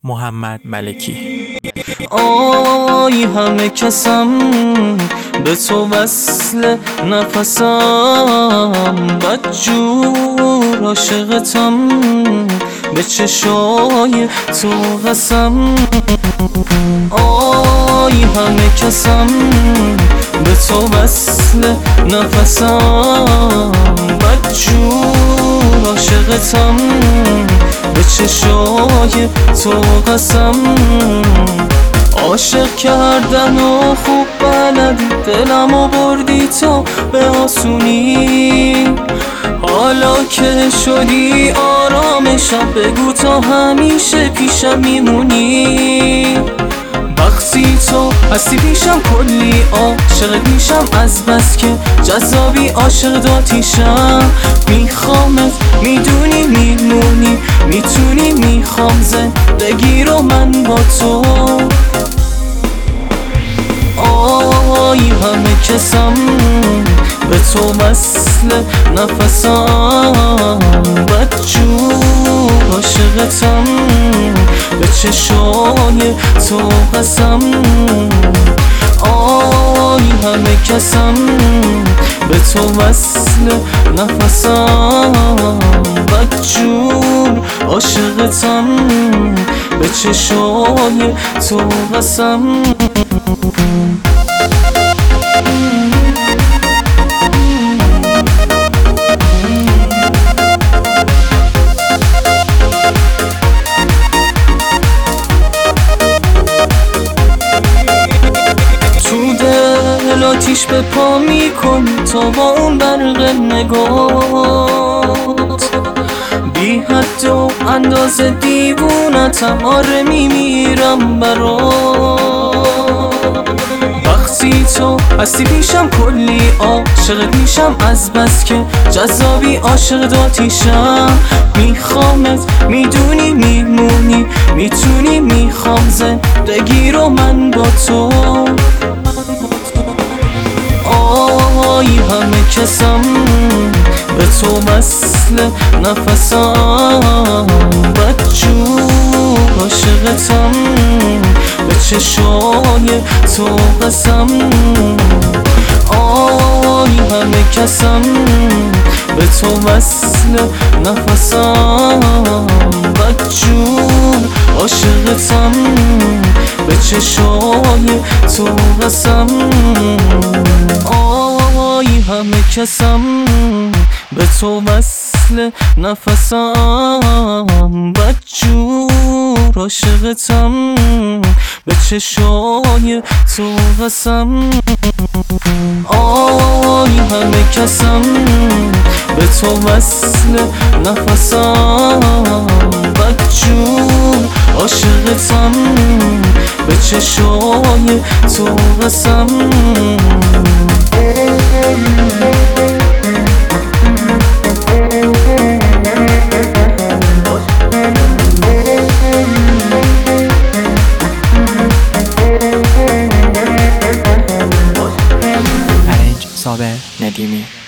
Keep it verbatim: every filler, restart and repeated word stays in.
محمد ملکی. آی همه کسم به تو وصل نفسم، بدجور عاشقتم به چشای تو قسم. آی همه کسم به تو وصل نفسم، بدجور عاشقتم به چشای تو قسم. عاشق کردن و خوب بلدی، دلمو بردی تو به آسونی. حالا که شدی آرامشم، بگو تا همیشه پیشم میمونی. وقتی تو هستی پیشم کلی عاشق میشم، از بس که جذابی عاشق داتیشم. میخوامت میدونی میمونی، میتونی میخوام زندگی رو من با تو. آی همه کسم به تو وصل نفسم، بدجور عاشقتم به چشای تو قسم. آی همه کسم به تو وصل نفسم، بدجور عاشقتم به چشای تو قسم. آتیش به پا میکن تا با اون برق نگات، بی حد و اندازه دیوونتم، آره میمیرم برات. وقتی تو هستی پیشم کلی عاشق میشم، از بس که جذابی عاشق داتیشم. میخوامت میدونی میمونی، میتونی میخوام زندگی رو من با تو. آی همه کسم به تو وصل نفسم، بدجور عاشقتم به چشای تو قسم. آی همه کسم به تو وصل نفسم، بدجور عاشقتم به چشای تو قسم. آی همه کسم به تو وصل نفسم، بدجور عاشقتم به چشای تو قسم. آی همه کسم به تو وصل نفسم، بدجور عاشقتم به چشای تو قسم. ارنج صابر ندیمی.